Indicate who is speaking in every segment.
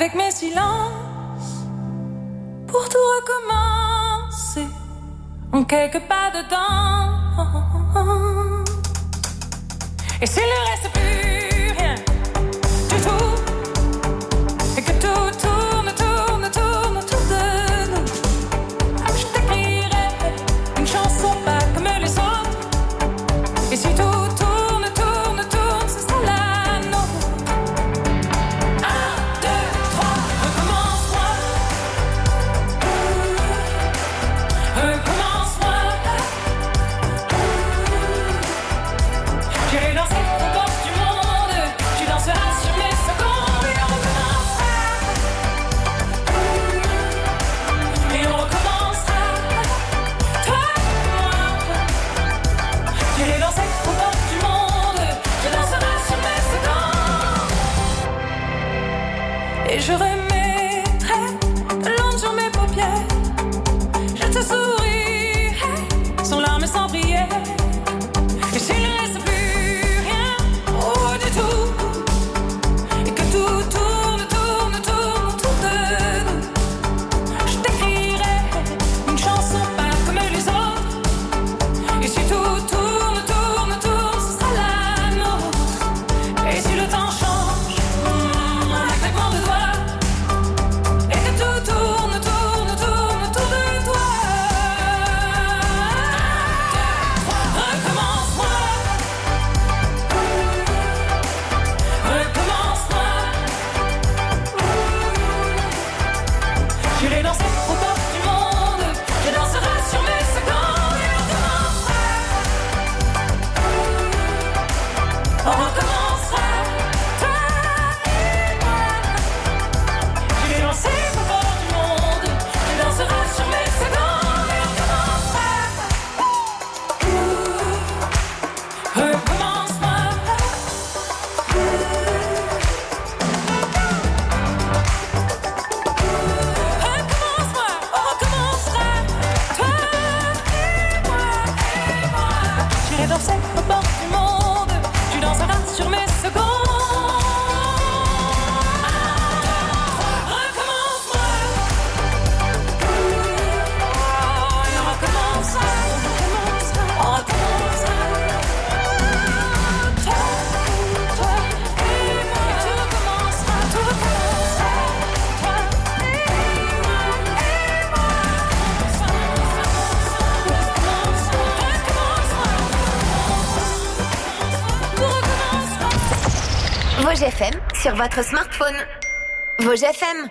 Speaker 1: avec mes silences, pour tout recommencer, en quelques pas dedans. Et s'il ne reste plus rien du tout, et que tout tourne autour de nous, je t'écrirai une chanson pas comme les autres. Et si tout tourne, ce sera la nôtre. 1, 2, 3, recommence-moi. Recommence-moi. J'irai danser aux portes du monde. Tu danseras sur mes secondes. Et on recommencera. Et on recommencera. Toi et moi. J'irai danser aux portes du monde. Tu danseras sur mes secondes. Et je remettrai de l'ombre sur mes paupières. Je te sourirai sans larmes et sans prière. Et s'il ne reste plus rien, oh du tout, et que tout tourne autour de nous, je t'écrirai une chanson pas comme les autres. Et si tout tourne, ce sera la nôtre. Et si le temps change, un claquement de doigts, et que tout tourne autour de toi. Recommence-moi. Recommence-moi. J'irai danser aux portes du monde. Je danserai sur mes secondes. Et on recommencera. On recommencera. Toi et moi. J'irai danser aux portes du monde. Je danserai sur mes secondes. Et on recommencera. Recommence-moi. Recommence-moi, on recommencera. Toi et moi. J'irai danser aux portes du monde. Tu danseras sur mes secondes. Recommence-moi. Et on recommencera. On recommencera. Toi et moi. Tout recommencera. Toi et moi.
Speaker 2: Vosges FM sur votre smartphone. Vosges FM.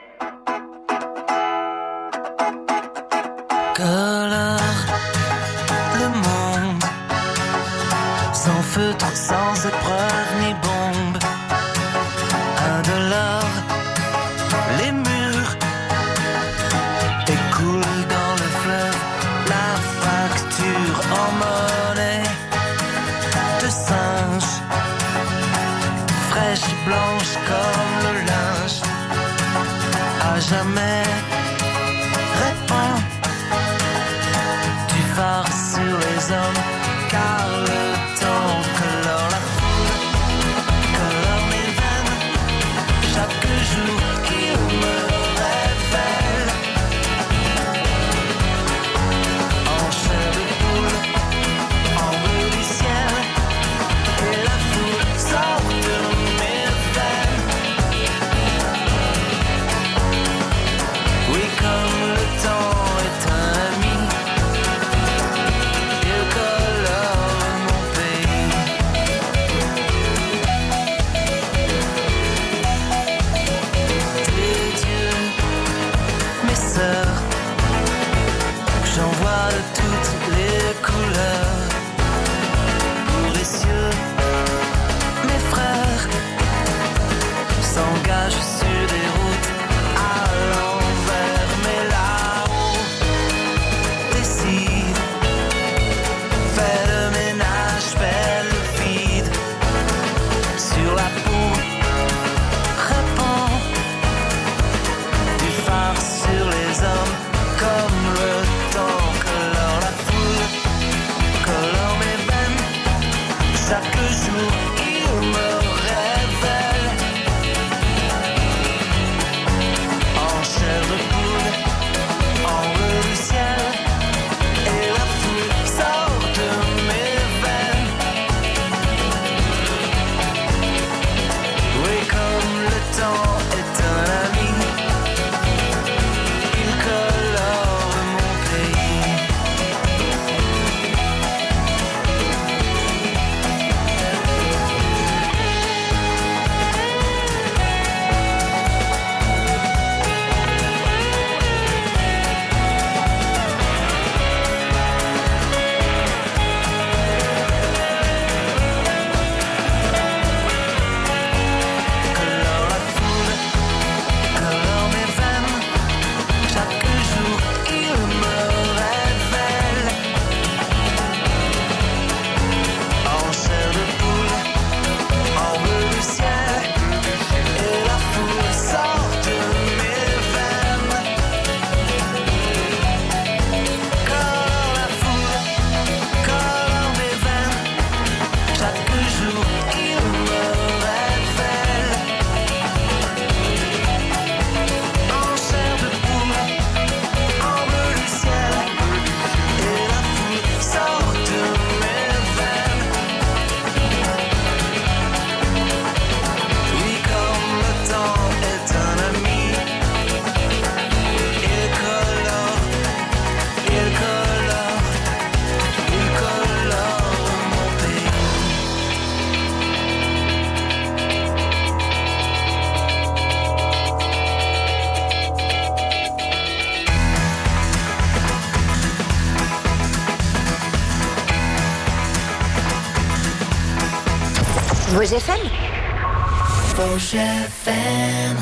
Speaker 3: Colore le monde, sans feutre, sans épreuve ni bombe. Indolore, les murs écoulent dans le fleuve la facture en monnaie de singe, fraîche et blanche comme le linge. À jamais répand du phare sur les hommes, car le temps colore la foule, colore mes veines, chaque jour qu'il me révèle. En chair de poule, en bleu du ciel, et la foule sort de mes veines. Oui, comme le temps est un ami, il colore mon pays. Tes dieux, mes sœurs, j'en vois de toutes les couleurs. Pour les cieux, mes frères s'engagent sur des routes à l'envers, mais là-haut décide, fait le ménage, fait le vide sur la peau, répand du phare sur les hommes, comme le temps colore la foule, colore mes veines, chaque jour il me révèle.
Speaker 2: Vosges FM.
Speaker 3: Vosges FM.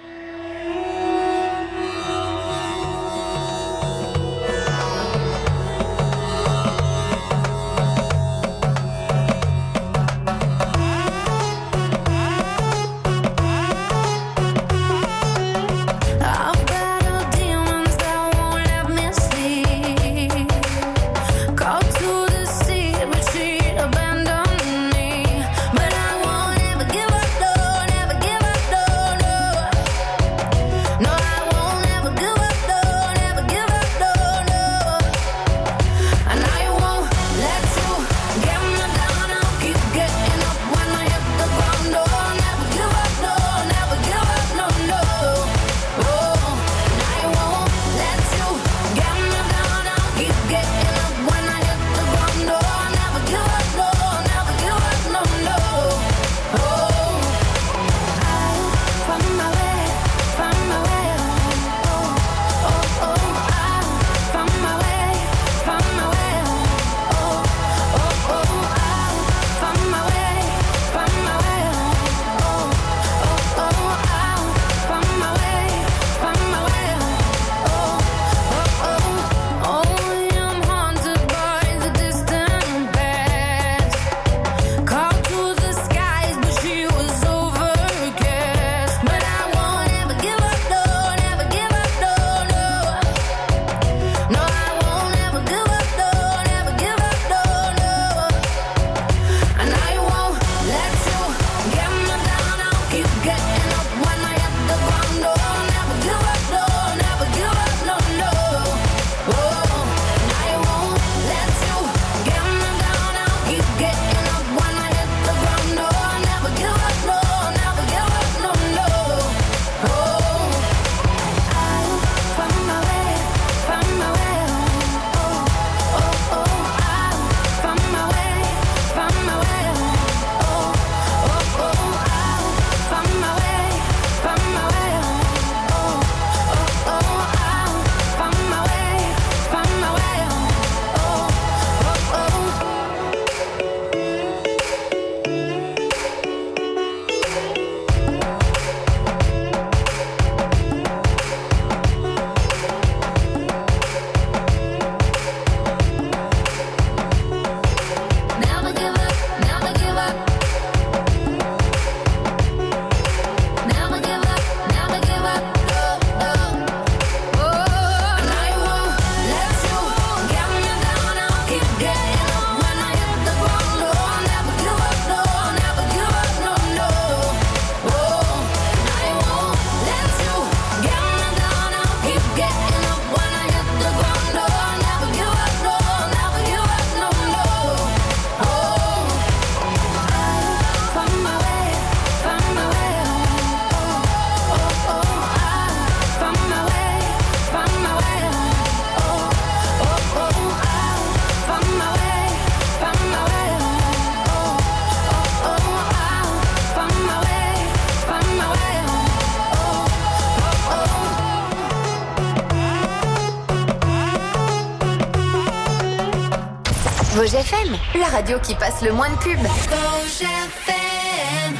Speaker 2: Vosges FM, la radio qui passe le moins de pubs.
Speaker 3: Vosges FM.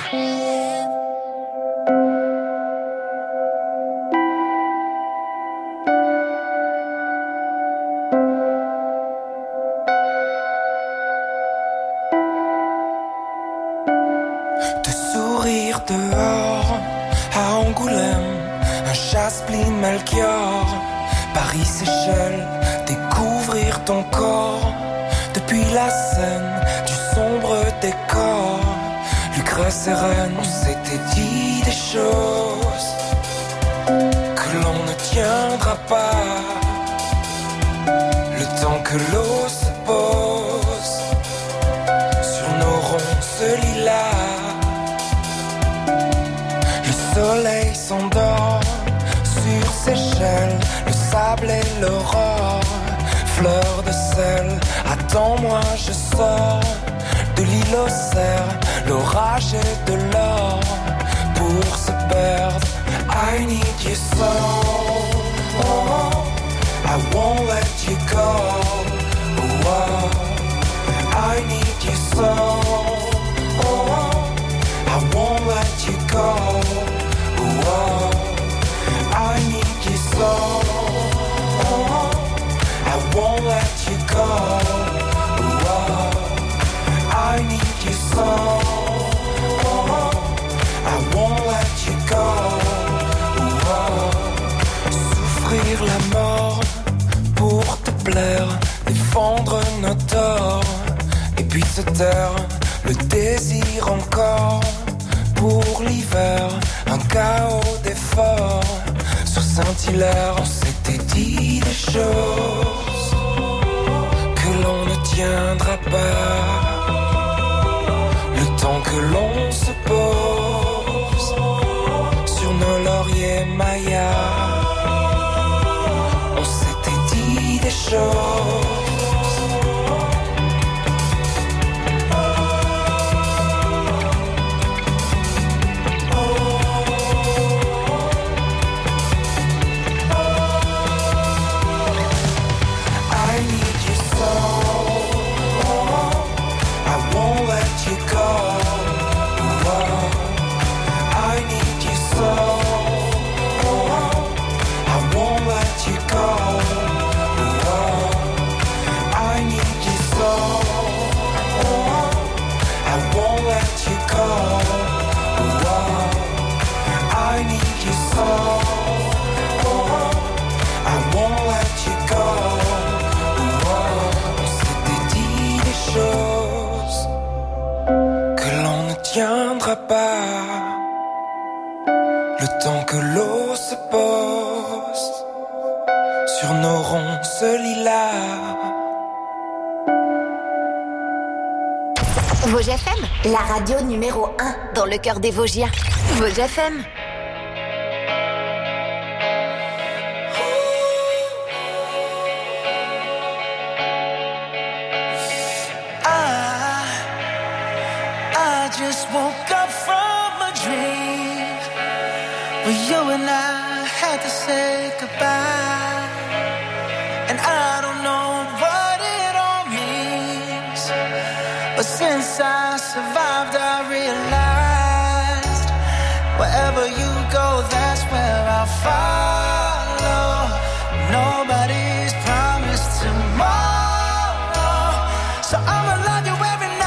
Speaker 4: De sourire dehors, à Angoulême, un Chasse-Pline Melchior, Paris Seychelles, découvrir ton corps. Depuis la scène du sombre décor, Lucrèce et Reine, on s'était dit des choses que l'on ne tiendra pas. Le temps que l'eau se pose sur nos ronces lilas, le soleil s'endort sur Seychelles, le sable et l'aurore. Fleur de sel, attends-moi, je sors de l'île aux cerfs, l'orage et de l'or pour se perdre. I need you so, oh, I won't let you go. Oh, I need you so, oh, go. Whoa, I need you so. I won't let you go. Whoa, I need you so. I won't let you go. Whoa, souffrir la mort pour te plaire, défendre nos torts, et puis se taire, le désir encore. Pour l'hiver, un chaos d'efforts. Sur Saint-Hilaire, on s'était dit des choses que l'on ne tiendra pas. Le temps que l'on se pose sur nos lauriers mayas, on s'était dit des choses. Pas le temps que l'eau se pose sur nos ronces lilas.
Speaker 2: Vosges FM, la radio numéro 1 dans le cœur des Vosgiens. Vosges FM.
Speaker 3: I just woke up from a dream where you and I had to say goodbye, and I don't know what it all means, but since I survived I realized wherever you go, that's where I'll follow. Nobody's promised tomorrow, so I'ma love you every night.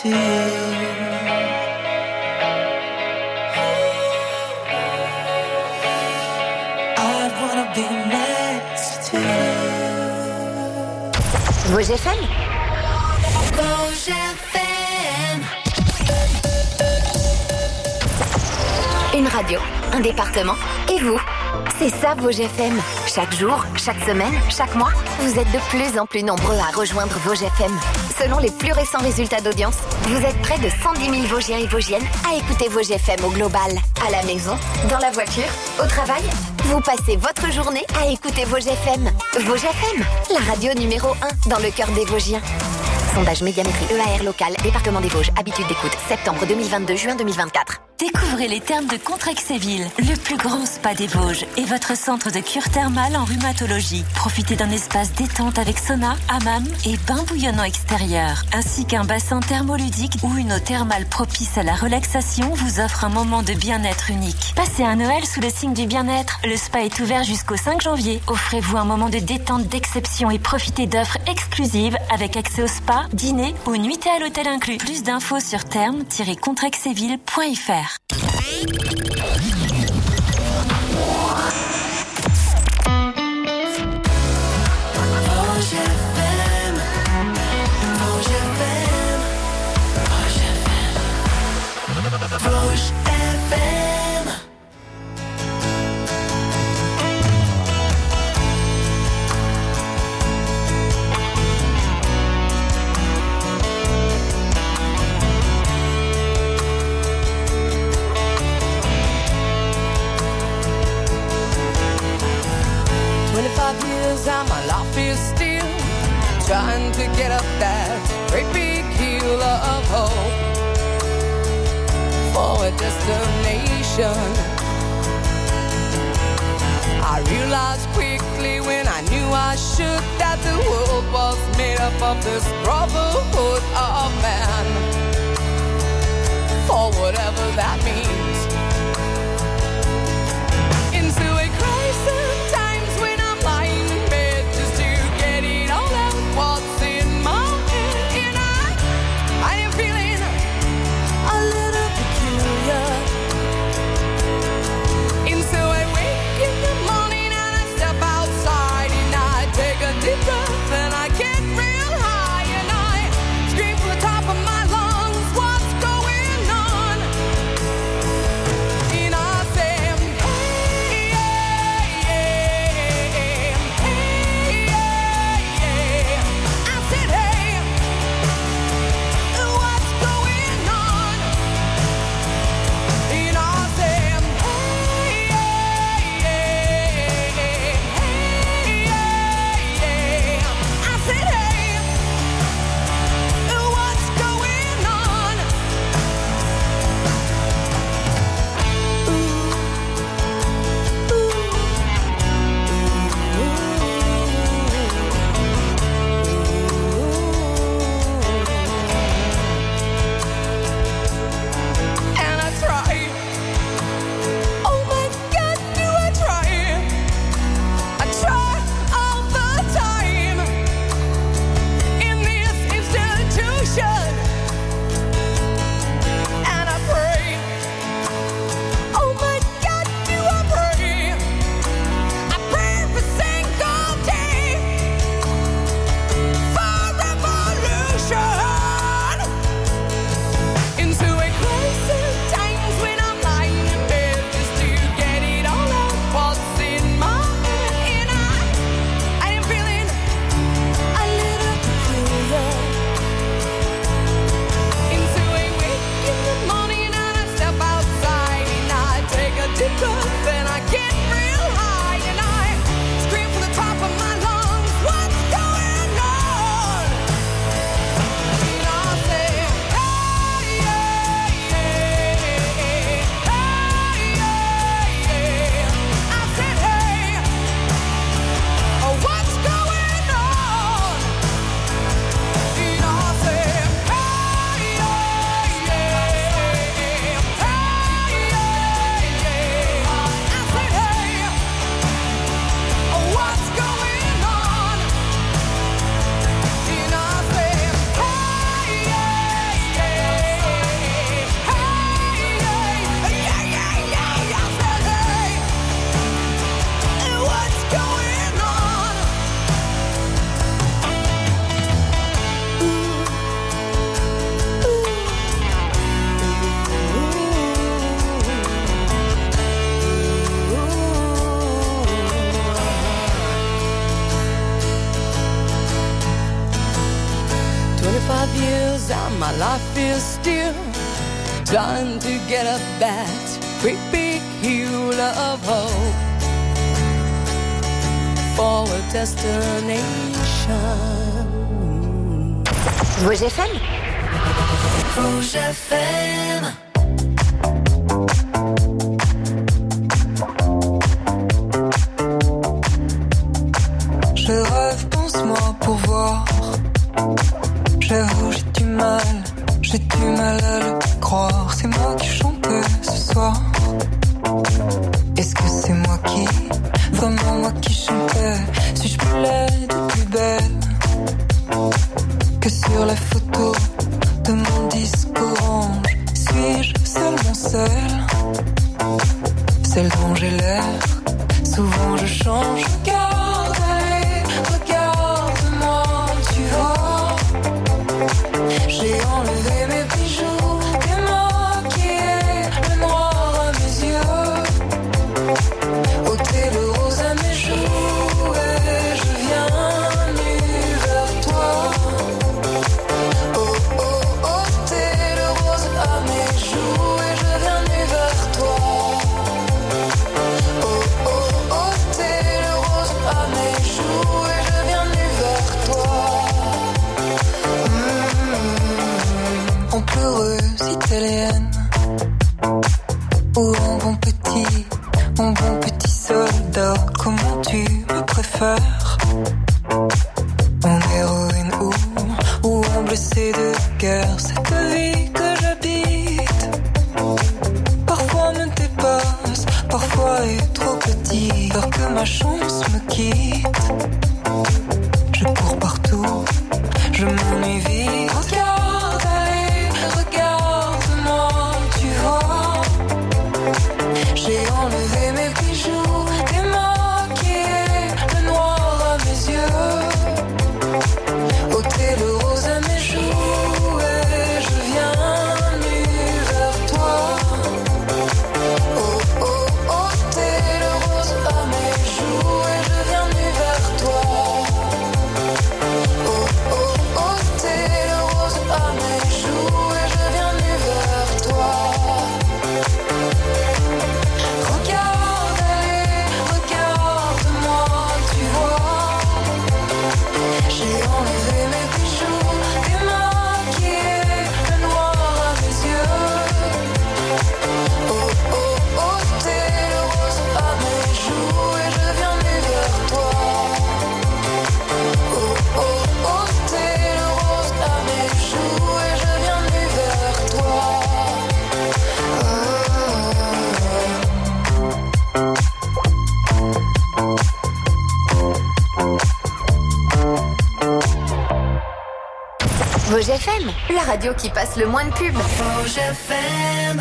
Speaker 3: to you. I'd wanna be next to you.
Speaker 2: Vosges FM.
Speaker 5: Vosges FM.
Speaker 2: Une radio, un département, et vous. C'est ça Vosges FM. Chaque jour, chaque semaine, chaque mois, vous êtes de plus en plus nombreux à rejoindre Vosges FM. Selon les plus récents résultats d'audience, vous êtes près de 110 000 Vosgiens et Vosgiennes à écouter Vosges FM au global. À la maison, dans la voiture, au travail, vous passez votre journée à écouter Vosges FM. Vosges FM, la radio numéro 1 dans le cœur des Vosgiens. Sondage Médiamétrie EAR local, département des Vosges, habitude d'écoute, septembre 2022, juin 2024.
Speaker 6: Découvrez les thermes de Contrexéville, le plus grand spa des Vosges et votre centre de cure thermale en rhumatologie. Profitez d'un espace détente avec sauna, hammam et bain bouillonnant extérieur, ainsi qu'un bassin thermoludique où une eau thermale propice à la relaxation vous offre un moment de bien-être unique. Passez un Noël sous le signe du bien-être. Le spa est ouvert jusqu'au 5 janvier. Offrez-vous un moment de détente d'exception et profitez d'offres exclusives avec accès au spa, dîner ou nuitée à l'hôtel inclus. Plus d'infos sur therme-contrexéville.fr.
Speaker 7: And my life is still trying to get up that great big hill of hope for a destination. I realized quickly when I knew I should that the world was made up of this brotherhood of man, for whatever that means. Into a crisis times when I'm lying in bed just to get it all out what's in my head. And I am feeling a little peculiar. And so I wake in the morning and I step outside and I take a deep breath and I get real high and I scream from the top of my lungs, what's going on? 25 years and my life is still trying to get up that great big hill of hope for a destination.
Speaker 2: Rouge FM.
Speaker 5: Rouge FM.
Speaker 8: Je rêve, pense-moi pour voir. J'avoue, j'ai du mal à le croire. C'est moi qui chantais ce soir. Est-ce que c'est moi qui, vraiment moi qui chantais? Suis-je plus laide ou plus belle que sur la photo de mon disque orange? Suis-je seulement celle dont j'ai l'air? Souvent je change. Regarde, allez, regarde-moi, tu vois. J'ai enlevé mes bijoux, démaquillé le noir à mes yeux, ôté le rose à mes joues, et je viens nu vers toi. Oh oh, ôté le rose à mes joues, et je viens nu vers toi. Oh oh, ôté le rose à mes joues, et je viens nu vers toi. En pleureuse italienne, ou en bon petit soldat, comment tu me préfères? En héroïne ou en blessé de guerre, cette vie que j'habite parfois me dépasse, parfois est trop petite, peur que ma chance me quitte. Je cours partout, je m'ennuie vite. Regarde, allez, regarde-moi, tu vois. J'ai enlevé mes bijoux, démaquillé le noir à mes yeux, ôté le rose à mes joues, et je viens nu vers toi. Oh oh, ôté le rose à mes joues, et je viens nu vers toi. Oh oh, ôté le rose à mes joues, et je viens nu vers toi. Regarde, allez, regarde-moi, tu vois. J'ai enlevé mes bijoux, démaquillé le noir à mes yeux. Oh oh, ôté le rose à mes joues, et je viens nu vers toi. Oh oh, ôté le rose à mes joues, et je viens nu vers toi.
Speaker 2: Rouge FM, la radio qui passe le moins de pubs.
Speaker 5: Rouge FM.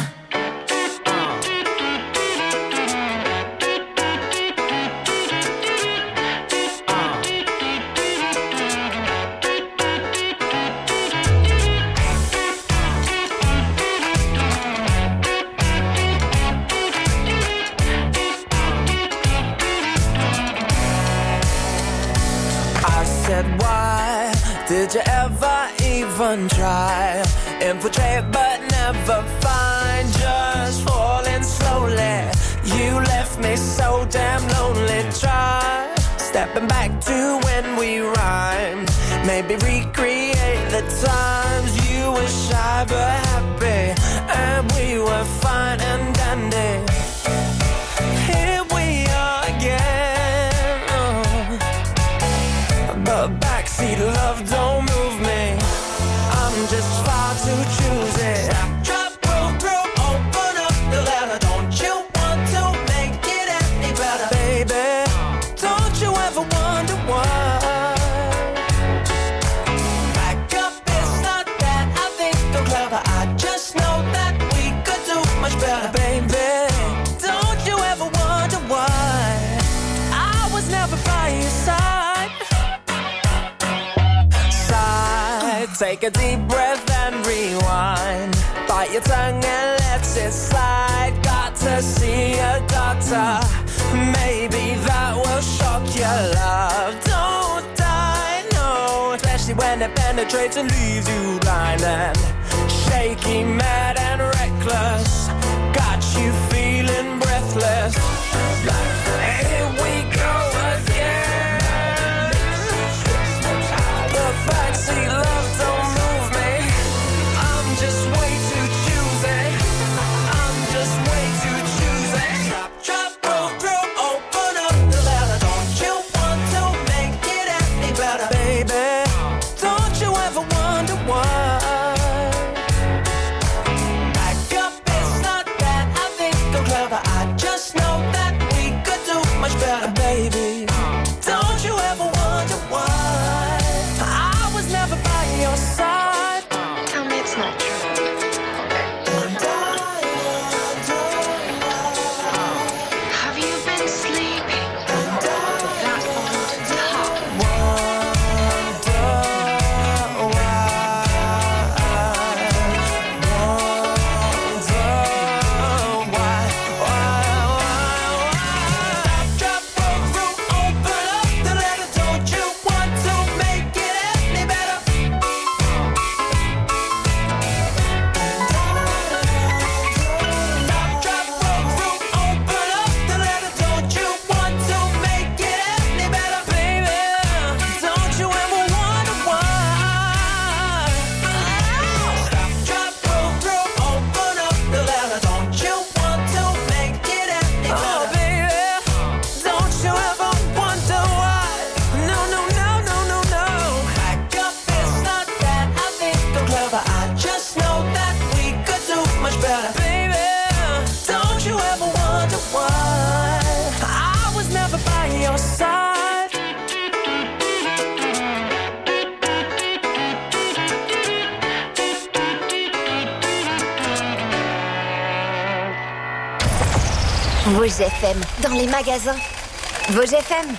Speaker 3: I said, why did you ever even try? Infiltrate but never find. Just falling slowly. You left me so damn lonely. Try stepping back to when we rhymed. Maybe recreate the times you were shy but happy, and we were fine and dandy. Here we are again. But backseat love don't move me. I'm just far too choosy. Drop, roll through, open up the letter. Don't you want to make it any better? Baby, don't you ever wonder why? Back up, it's not that I think I'm clever. I just know that we could do much better. Baby, don't you ever wonder why I was never by your side? Take a deep breath and rewind. Bite your tongue and let it slide. Got to see a doctor. Maybe that will shock your love. Don't die, no. Flesh especially when it penetrates and leaves you blind and shaky, mad and reckless. Got you feeling breathless. Here we go again. The backseat love don't move me. I'm just way too choosy. I'm just way too choosy. Stop, drop, roll through, open up the letter. Don't you want to make it any better, baby? Don't you ever wonder why? Back up, it's not that I think I'm clever. I just know that we could do much better, baby. Don't you ever wonder why? I was never by your side.
Speaker 2: Tell me it's not true. Have you been sleeping? That old top.
Speaker 3: Drop, roll through, open up the letter. Don't you want to make it any better? Drop, roll through, open up the letter. Don't you want to make it any better, baby? Don't you ever wonder why? Drop, roll through, open up the letter. Don't you want to make it any better? Oh, baby, don't you ever wonder why? No, no, no, no, no, no. Back up, it's not that I think I'm clever. I just know that we could do much better, baby. Don't you ever wonder why? I was never by your side.
Speaker 2: Vosges FM, dans les magasins. Vosges FM.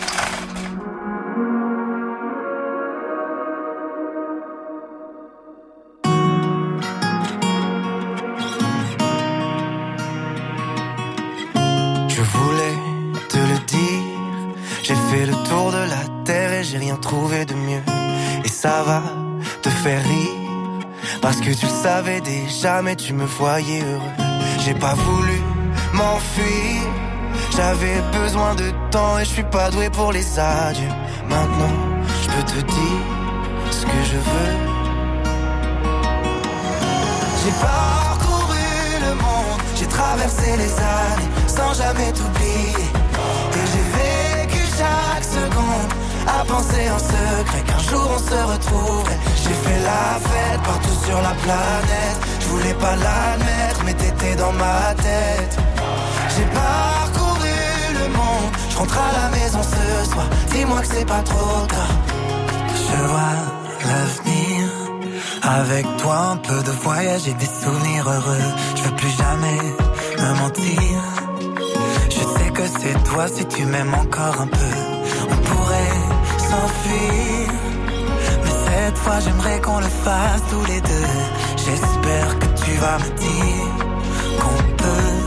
Speaker 4: Je voulais te le dire, j'ai fait le tour de la terre et j'ai rien trouvé de mieux. Et ça va te faire rire, parce que tu le savais déjà mais tu me voyais heureux. J'ai pas voulu m'enfuir, j'avais besoin de temps et je suis pas doué pour les adieux. Maintenant je peux te dire ce que je veux. J'ai parcouru le monde, j'ai traversé les années sans jamais t'oublier. Et j'ai vécu chaque seconde à penser en secret qu'un jour on se retrouverait. J'ai fait la fête partout sur la planète, je voulais pas l'admettre mais t'étais dans ma tête. J'ai parcouru le monde, je rentre à la maison ce soir, dis-moi que c'est pas trop tard. Je vois l'avenir, avec toi un peu de voyage et des souvenirs heureux. Je veux plus jamais me mentir, je sais que c'est toi si tu m'aimes encore un peu. On pourrait s'enfuir, mais cette fois j'aimerais qu'on le fasse tous les deux. J'espère que tu vas me dire qu'on peut.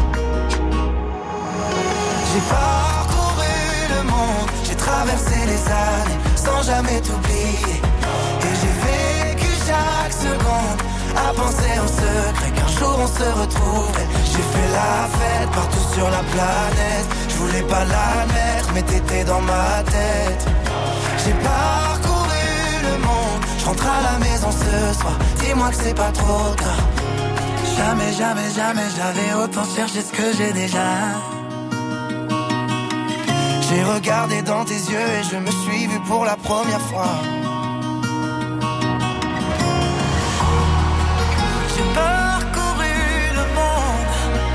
Speaker 4: J'ai parcouru le monde, j'ai traversé les années sans jamais t'oublier. Et j'ai vécu chaque seconde à penser en secret qu'un jour on se retrouverait. J'ai fait la fête partout sur la planète, je voulais pas l'admettre mais t'étais dans ma tête. J'ai parcouru le monde, je rentre à la maison ce soir, dis-moi que c'est pas trop tard. Jamais, jamais, jamais j'avais autant cherché ce que j'ai déjà. J'ai regardé dans tes yeux et je me suis vu pour la première fois. J'ai parcouru le monde,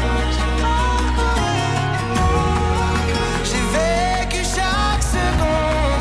Speaker 4: j'ai vécu chaque seconde.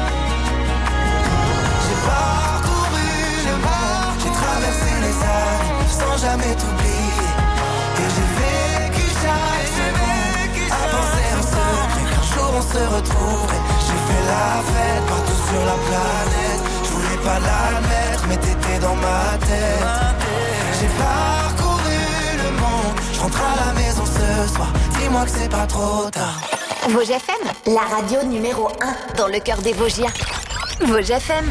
Speaker 4: J'ai parcouru le monde, j'ai traversé les années sans jamais t'oublier. Et j'ai vécu chaque seconde à penser en secret qu'un jour on se retrouverait. J'ai fait la fête partout sur la planète, je voulais pas l'admettre mais t'étais dans ma tête. J'ai parcouru le monde, je rentre à la maison ce soir, dis-moi que c'est pas trop tard.
Speaker 2: Vosges FM, la radio numéro 1 dans le cœur des Vosgiens. Vosges FM.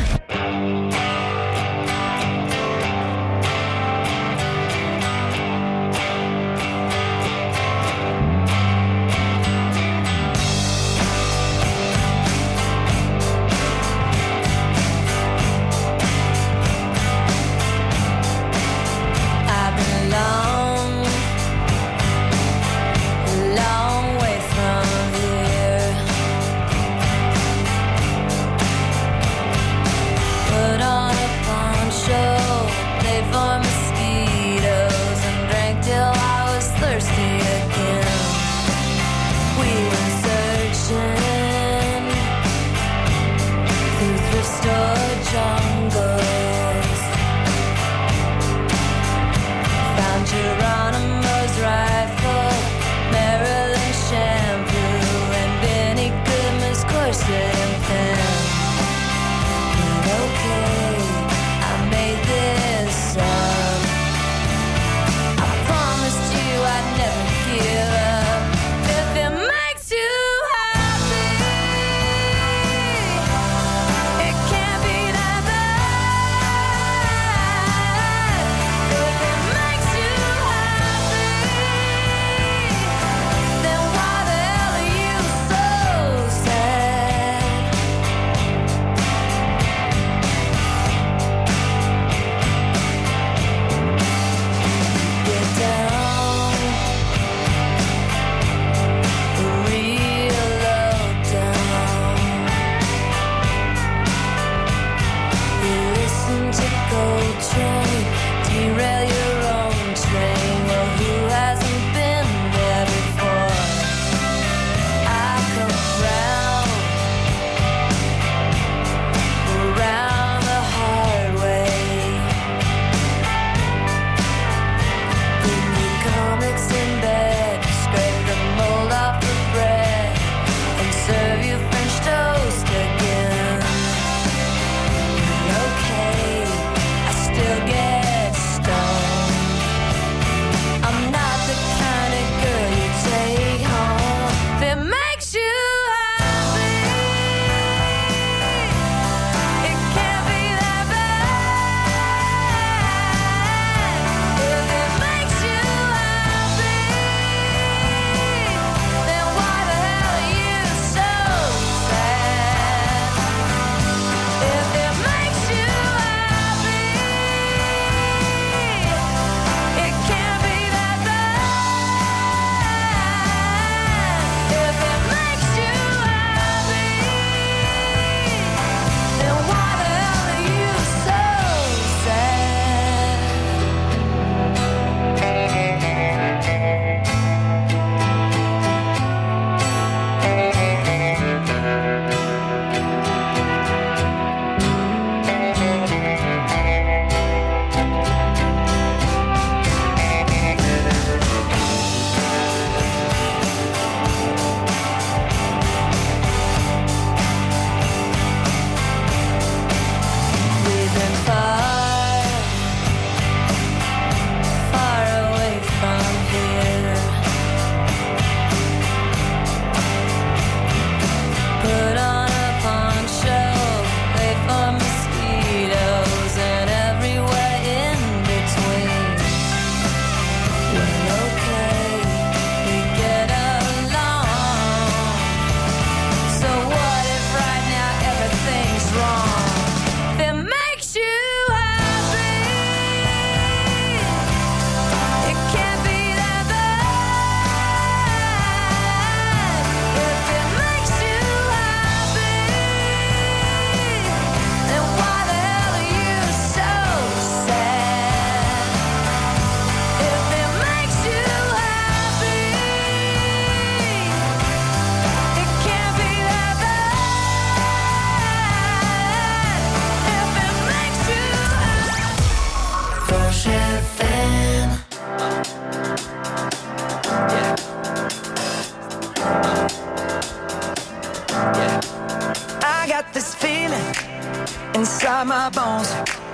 Speaker 3: inside my bones.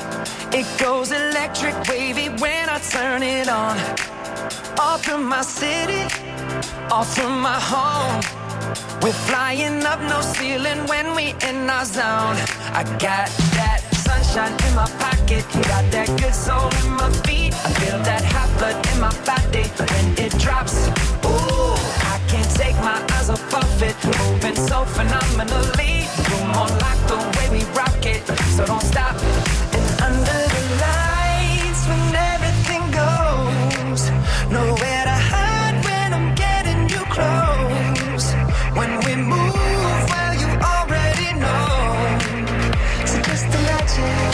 Speaker 3: It goes electric wavy when I turn it on. All through my city, all through my home. We're flying up, no ceiling when we in our zone. I got that sunshine in my pocket, got that good soul in my feet. I feel that hot blood in my body when it drops. Ooh, I can't take my eyes off of it, moving so phenomenally. You're more like the way we rock it, so don't stop. And under the lights when everything goes, nowhere to hide when I'm getting you close. When we move, well, you already know. So just imagine.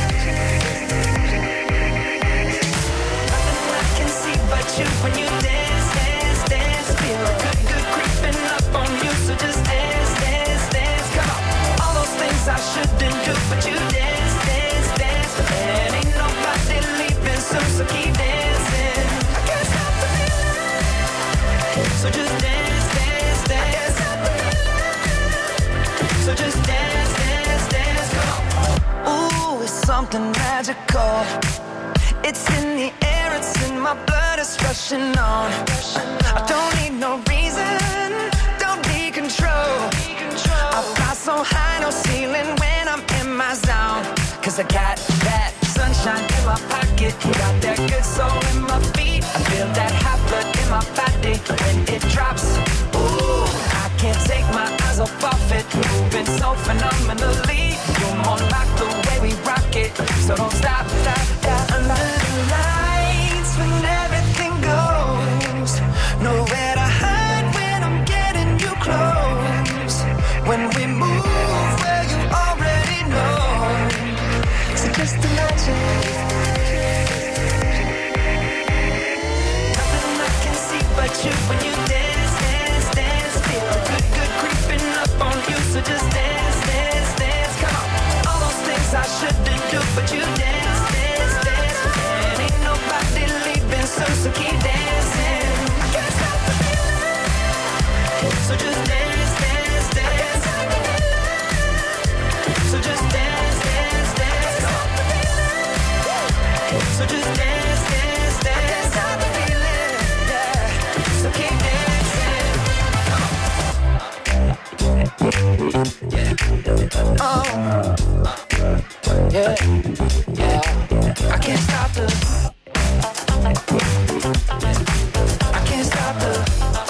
Speaker 3: Nothing I can see but you when you dance, dance, dance. Feel good, good creeping up on you. So just dance, dance, dance. Come on. All those things I shouldn't do, but you dance, dance, dance. And ain't nobody leaving soon, so keep dancing. I can't stop the feeling. So just dance, dance, dance. So just dance, dance, dance, come on. Ooh, it's something magical. It's in the air, it's in my blood, it's rushing on. I don't need no reason, don't need control. I fly so high, no ceiling when I'm in my zone. Cause I got that sunshine in my pocket, got that good soul in my feet. I feel that hot blood in my body when it drops. Ooh, I can't take my eyes off of it, moving so phenomenally. You're more like the way we rock it, so don't stop, stop, stop. Under the lights when everything goes, nowhere to hide when I'm getting you close. When we move, well, you already know. So just imagine. Nothing I can see but you when you dance, dance, dance. Feel good, good creeping up on you. So just dance, dance, dance. Come on. All those things I shouldn't do, but you dance, dance, dance. And ain't nobody leaving soon, so keep dancing. I can't stop the feeling. So just dance, dance, dance. So just dance, dance, dance. So just dance, dance, dance. Stop the feeling, yeah. So keep dancing. Oh, yeah, yeah. I can't stop the. I can't stop the.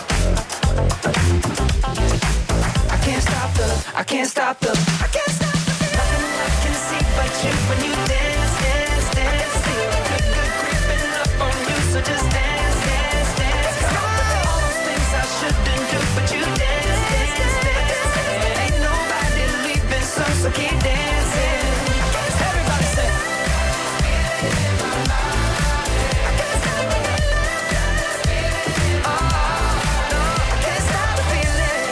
Speaker 3: I can't stop the. I can't stop the. I can't stop the. Nothing I can see but you when you dance, dance, dance. Feel good, good creeping up on you. So just dance, dance, dance. All those things I shouldn't do, but you dance, dance, dance. Ain't nobody leaving soon, so keep dancing. Everybody say. I can't stop the feeling. Oh, no, I can't stop the feeling.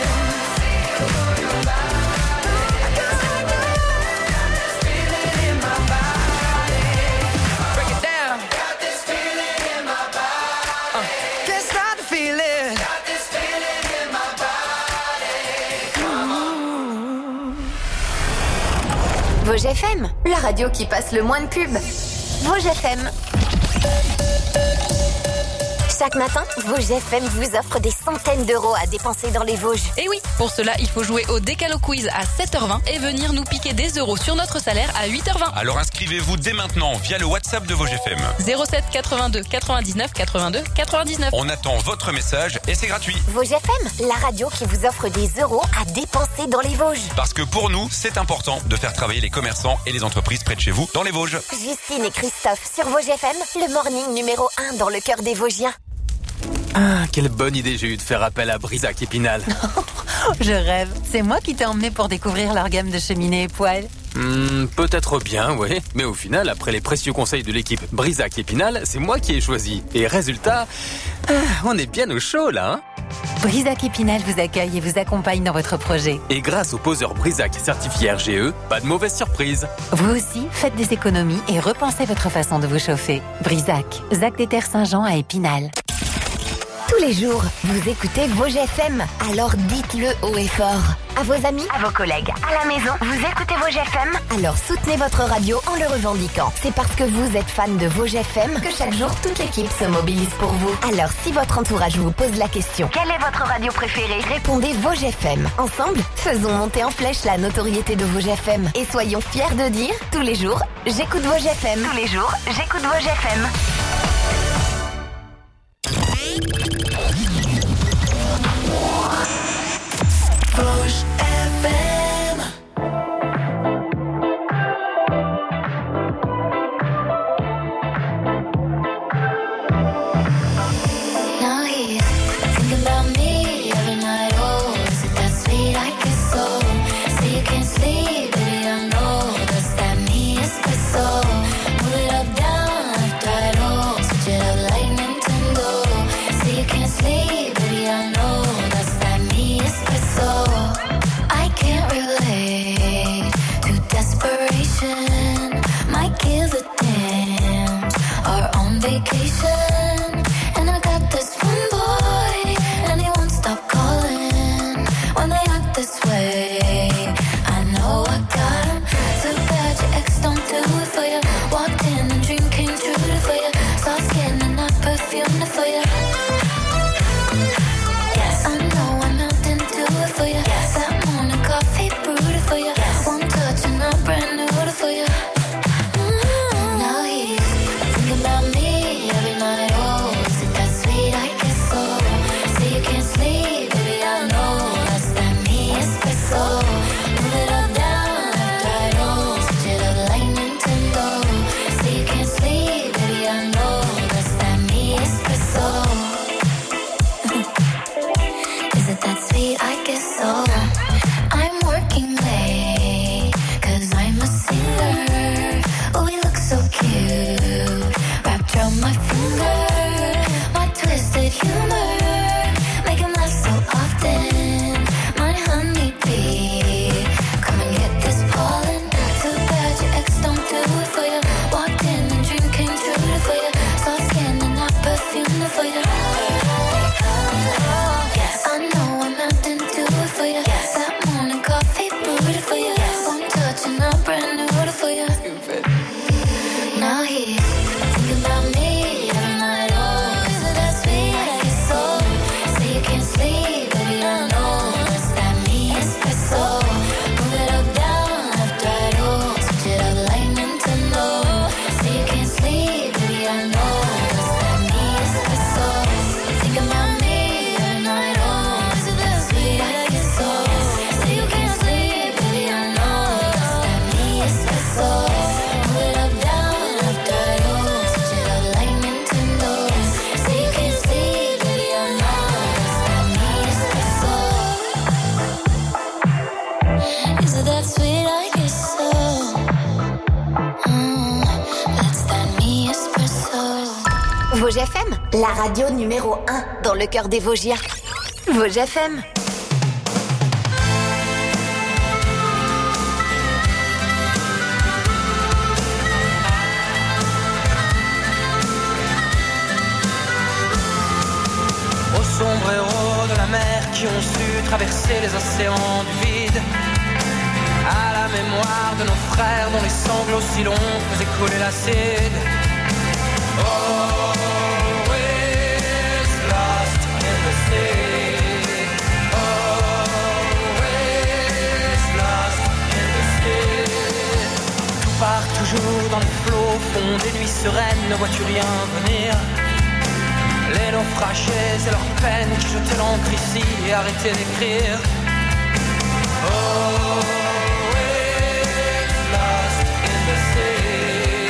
Speaker 3: I can't stop the feeling in my body. Break it down. Got this feeling in my body. Can't stop the feeling. Got this feeling in my body. Come on.
Speaker 2: Vosges FM, la radio qui passe le moins de pubs. Vosges FM. Chaque matin, Vosges FM vous offre des centaines d'euros à dépenser dans les Vosges.
Speaker 9: Et oui, pour cela, il faut jouer au Décalo Quiz à 7h20 et venir nous piquer des euros sur notre salaire à 8h20.
Speaker 10: Alors inscrivez-vous dès maintenant via le WhatsApp de Vosges FM.
Speaker 9: 07 82 99 82 99.
Speaker 10: On attend votre message et c'est gratuit.
Speaker 2: Vosges FM, la radio qui vous offre des euros à dépenser dans les Vosges.
Speaker 10: Parce que pour nous, c'est important de faire travailler les commerçants et les entreprises près de chez vous dans les Vosges.
Speaker 2: Justine et Christophe sur Vosges FM, le morning numéro 1 dans le cœur des Vosgiens.
Speaker 11: Ah, quelle bonne idée j'ai eu de faire appel à Brisac et Pinal.
Speaker 12: Je rêve. C'est moi qui t'ai emmené pour découvrir leur gamme de cheminées et poêles.
Speaker 11: Peut-être bien, oui. Mais au final, après les précieux conseils de l'équipe Brisac et Pinal, c'est moi qui ai choisi. Et résultat, on est bien au chaud là, hein.
Speaker 12: Brisac et Pinal vous accueille et vous accompagne dans votre projet.
Speaker 11: Et grâce au poseur Brisac certifié RGE, pas de mauvaise surprise.
Speaker 12: Vous aussi, faites des économies et repensez votre façon de vous chauffer. Brisac, Zac des Terres Saint-Jean à Épinal.
Speaker 2: Tous les jours, vous écoutez Vosges FM. Alors dites-le haut et fort. À vos amis, à vos collègues, à la maison, vous écoutez Vosges FM. Alors soutenez votre radio en le revendiquant. C'est parce que vous êtes fan de Vosges FM que chaque jour, toute l'équipe se mobilise pour vous. Alors si votre entourage vous pose la question, quelle est votre radio préférée? Répondez Vosges FM. Ensemble, faisons monter en flèche la notoriété de Vosges FM. Et soyons fiers de dire, tous les jours, j'écoute Vosges FM. Tous les jours, j'écoute Vosges FM.
Speaker 5: Vosges FM.
Speaker 13: Now he's thinking about me every night. Oh, is it that sweet? I guess so. Say you can't sleep, baby, I know that's that me espresso. Move it up, down, left, right, oh, switch it up like Nintendo. Say you can't sleep, baby, I know that's that me espresso. I can't relate to desperation. Might give a damn. Are on vacation, and I got this one boy, and he won't stop calling when they act this way. I know I got him. Too bad your ex don't do it for you. Walked in and dream came true for you. Soft skin and not perfume for you. Yes, I know I'm out and do it for you. Yes, that morning coffee brewed it for you. Yes, one touch and I'm brand new for you. Now he's thinking about me every night. Oh, is it that sweet? I guess so. Say you can't sleep, baby, I know that's that me espresso. Move it up, down, left, right, oh, switch it up like Nintendo. Say you can't sleep, baby, I know that's that me espresso. Is it that sweet? I guess so. I'm working late, 'cause I'm a singer. Oh, we look so cute, wrapped around my finger. My twisted humor, make him laugh so often. My honeybee, come and get this pollen. Too bad your ex don't do it for you. Walked in and dream came true for you. Soft skin and not perfume for you. Yes, I know I'm out and do it for you. Yes, that morning coffee brewed it for you. Yes, one touch and I'm brand new for you. Now he's thinking about me every night. Oh, is it that sweet? I guess so. Say you can't sleep, baby, I know that's that me espresso. Move it up, down, left, right, oh, switch it up like Nintendo. Say you can't sleep, baby, I know that's that me espresso. Thinking about me every night. Oh, is it that sweet? I guess so. Say you can't sleep, baby, I know that's that me espresso. Move it up, down, left, right, oh, switch it up like Nintendo. Say you can't sleep, baby, I know that's that me espresso. Is it that sweet? I guess so. That's that me espresso.
Speaker 2: Vosges FM, la radio numéro 1 dans le cœur des Vosgiens. Vosges FM.
Speaker 3: Aux sombres héros de la mer qui ont su traverser les océans du vide, à la mémoire de nos frères dont les sanglots si longs faisaient couler l'acide. Always lost in the sea. Always lost in the sea. Tout part toujours dans les flots, fond des nuits sereines, ne vois-tu rien venir? Les naufragés et leurs peines qui jetaient l'encre ici et arrêtaient d'écrire. Always lost in the sea.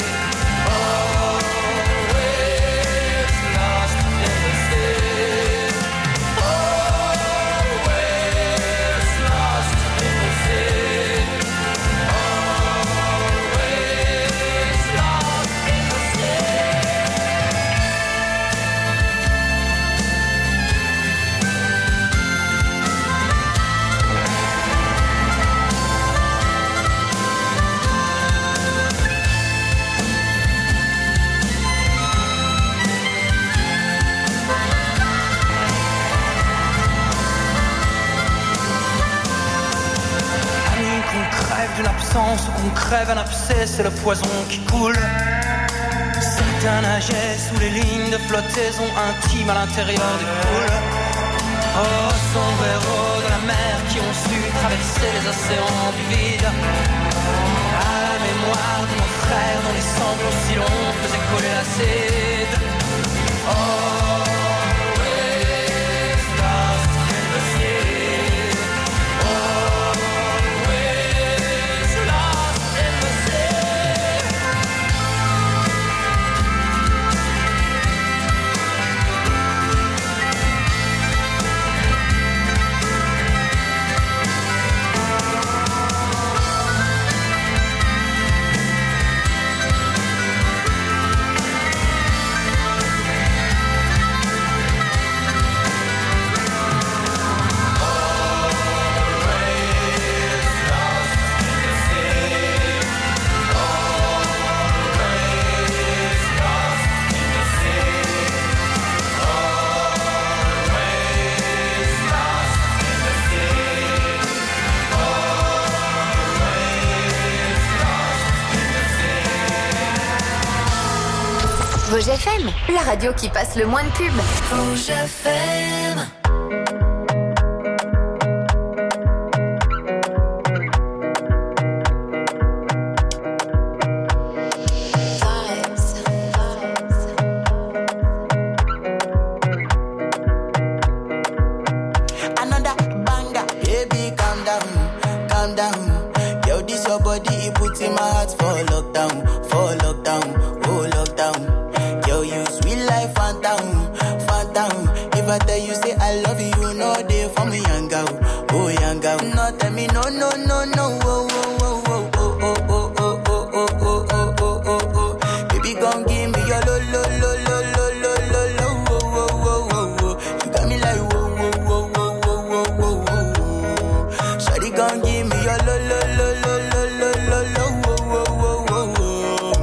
Speaker 3: Always lost in the sea. Always lost in the sea. Always lost in the sea.
Speaker 14: sang, ce qu'on crève, un abcès, c'est le poison qui coule. Certains nageaient sous les lignes de flottaison intime à l'intérieur des poules. Oh, sombres héros de la mer qui ont su traverser les océans du vide. À la mémoire de nos frères dont les sanglots si longs faisaient coller l'acide. Always lost in the sea. Always lost in the sea.
Speaker 2: Vosges FM, la radio qui passe le moins de pubs.
Speaker 5: Vosges FM.
Speaker 15: Another banger, baby, calm down, calm down. Yo, this your body, it puts in my heart for lockdown, oh lockdown. Yo, you sweet life, phantom, phantom. If I tell you say I love you, no day for me, young girl, oh young girl. No tell me no, no, no, no, oh, oh, oh, oh, oh, oh, oh, oh, oh, oh, oh, oh, oh, oh, oh. Baby, gon' give me your lo, lo, lo, lo, lo, lo, lo, lo, oh, oh, oh, oh, oh. You got me like whoa, whoa, whoa, whoa, whoa, whoa, whoa, whoa. Shawty gon' give me your lo, lo, lo, lo, lo, lo, lo, lo, oh, oh, oh, oh, oh.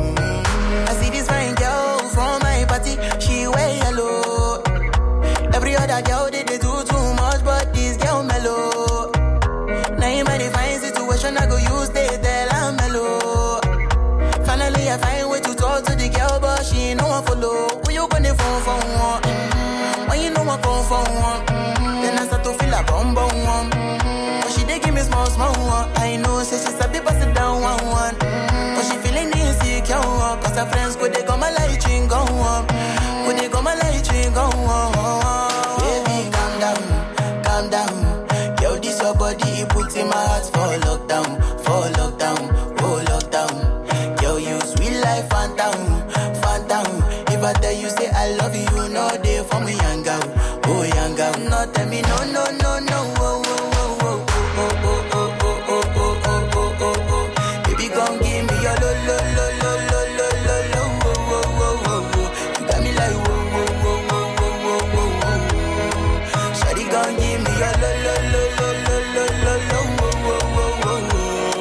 Speaker 15: I see this fine girl from my party, she wear yellow. Every other girl they do too much, but this girl mellow. Now in my divine situation, I go use they tell I'm mellow. Finally, I find way to talk to the girl, but she ain't no one follow. Who you gonna phone for one? When you know I come for one, then I start to feel a bum bum one. But she dey give me small small one. I know, say she's a bit pass it down one. But she feeling insecure, cause her friends could they come a light ring go on. Could they come a light ring go on. Baby, calm down, calm down. Yo, this your body, it puts in my heart for lockdown, oh lockdown. Yo, you sweet life, phantom, phantom. If I tell you say I love you, no day for me, young girl, oh young girl. No tell me no, no, no, no, oh, oh, oh, oh, oh, oh, oh, oh, oh, oh, oh, oh, oh, oh. Baby, gon' give me your lo, lo, lo, lo, lo, lo, lo, lo, oh, oh, oh, oh, oh. You got me like whoa, whoa, whoa, whoa, whoa, whoa, whoa, whoa. Shawty gon' give me your lo, lo, lo, lo, lo, lo, lo, lo, oh, oh, oh, oh,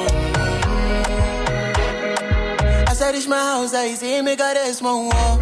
Speaker 15: oh. As I reach my house, I see me got a small wall,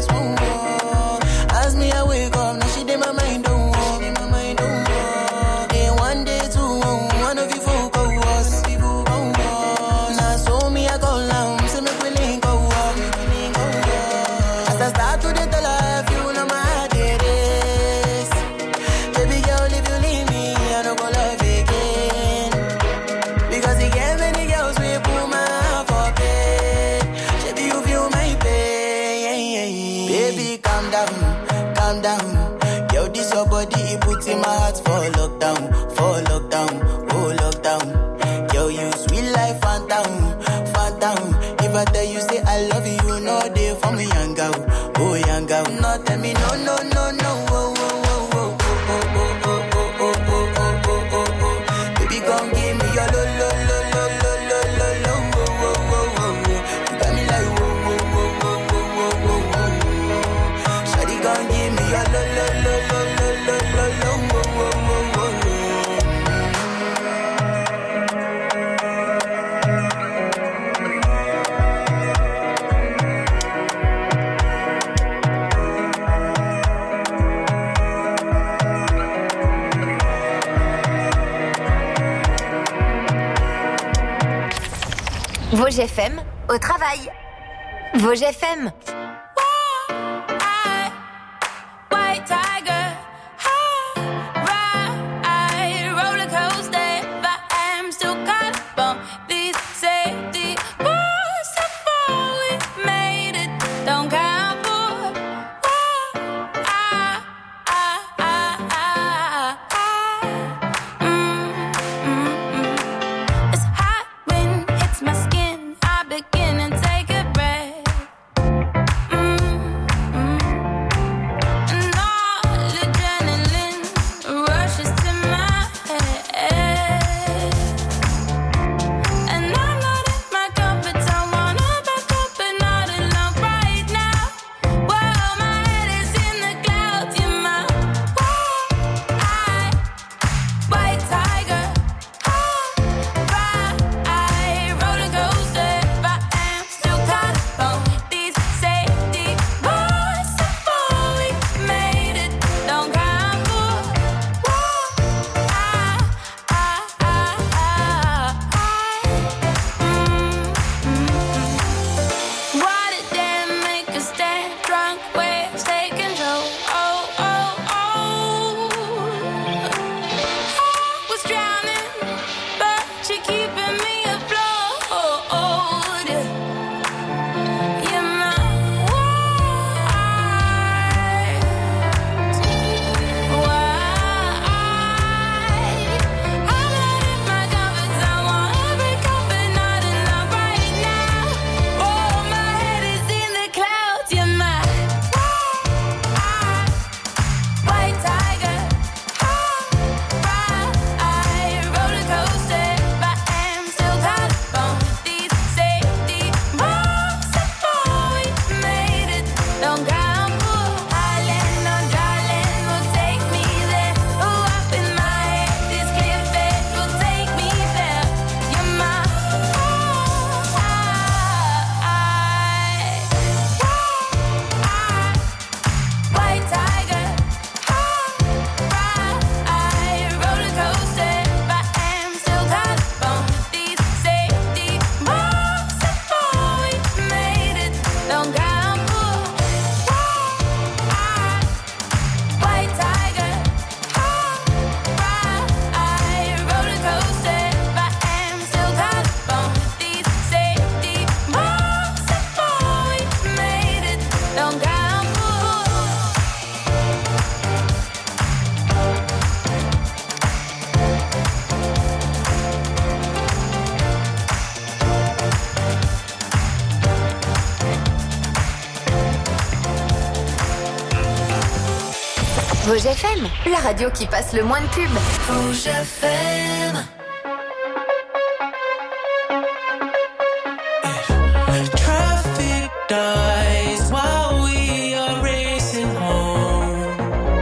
Speaker 15: As me I wake up, now she did my mind don't walk. Day one, day two, one of you folk go us. Now so me I go down, so me willing go walk. As I start to the tell her, you know my heart it is. Baby girl, if you leave me, I don't go love again. Because you get many girls we put my heart for bed. Baby, you feel my pain. Baby, calm down, calm down. Yo, this your body, it puts in my heart for lockdown, oh lockdown. Yo, you sweet life, phantom, phantom. If I tell you say I love you, no day for me, young girl, oh young girl. No tell me no, no, no, no, oh, oh, oh, oh, oh, oh, oh, oh, oh, oh, oh, oh, oh, oh. Baby, gon' give me your lo, lo, lo, lo, lo, lo, lo, lo, oh, oh, oh, oh, oh. You got me like whoa, whoa, whoa, whoa, whoa, whoa, whoa, whoa. Shawty gon' give me your lo, lo, lo, lo, lo, lo, lo, lo, oh, oh, oh, oh, oh.
Speaker 2: Vosges FM au travail. Vosges FM.
Speaker 1: White tiger, high roller coaster, but I'm still caught up on these safety bars. So far we made it, don't count for. It's hot when it hits my skin. I begin and take a breath. And all adrenaline rushes to my head. And I'm not in my comfort zone, wanna back up but not alone right now. Whoa, my head is in the clouds, you're my white tiger, high roller coaster, but I'm still caught up on these safety bars. So far we made it, don't count for. Why did they make us stand drunk? Waves take control. I was drowning, but you're keeping me afloat. You're my I'm not in my comfort zone, wanna break up but not enough right now. Oh, my head is in the clouds, you're my white tiger, high roller coaster, but I'm still caught up on these safety bars. So far we made it, don't count for. Island, oh darling, will take me there. Oh, up in my head, this cliff edge will take me there. You're my white tiger, high roller coaster, but I'm still caught up on these safety bars. So far we made it, don't count for. White tiger, high roller coaster, but I'm still caught up on these safety bars. So far we made it, don't count for.
Speaker 2: Vosges FM, la radio qui passe le moins de pubs.
Speaker 5: Vosges FM.
Speaker 3: Traffic dies while we are racing home.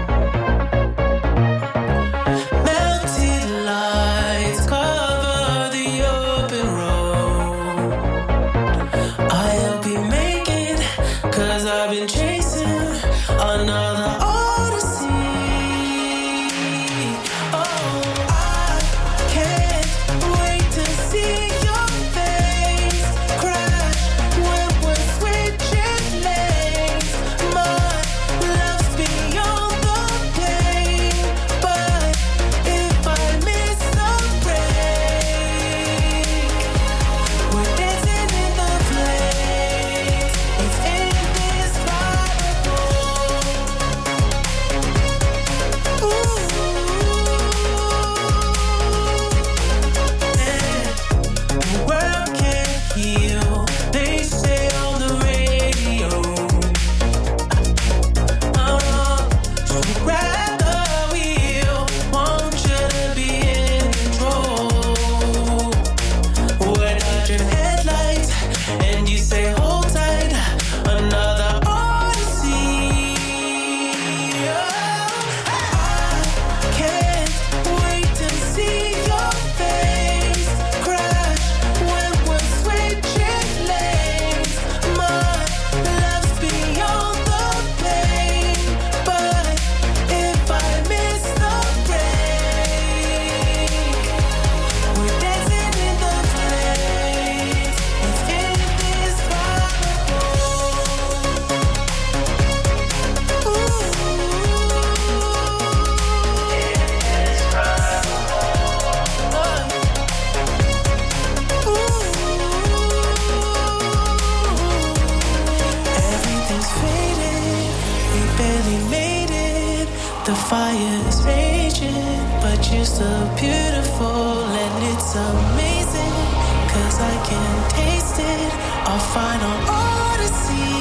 Speaker 3: Melted lights cover the open road. I'll be making, 'cause I've been chasing another odyssey. Oh, I can't wait to see your face crash when we're switching lanes. My love's beyond the pain, but if I miss the break, we're dancing in the flames. It's indescribable. The fire is raging, but you're so beautiful and it's amazing. 'Cause I can taste it, our final odyssey.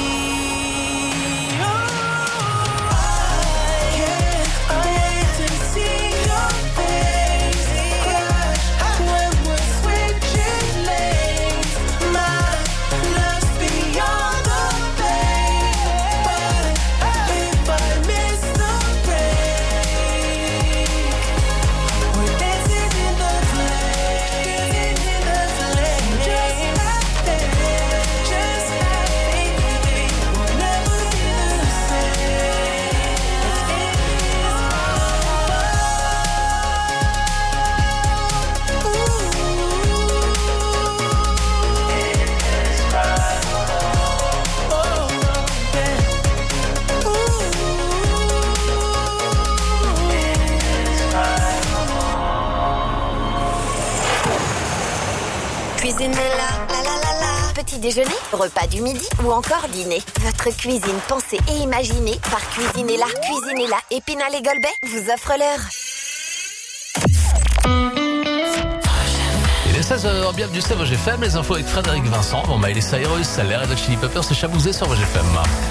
Speaker 2: Cuisine la. Petit déjeuner, repas du midi ou encore dîner. Votre cuisine pensée et imaginée par Cuisinella. Cuisinella, Épinal et Golbet vous offre l'heure.
Speaker 16: Il est 16h, bienvenue sur Vosges FM, les infos avec Frédéric Vincent. Bon, Miley Cyrus, Red Hot Chili Peppers, c'est Chabouzé sur Vosges FM.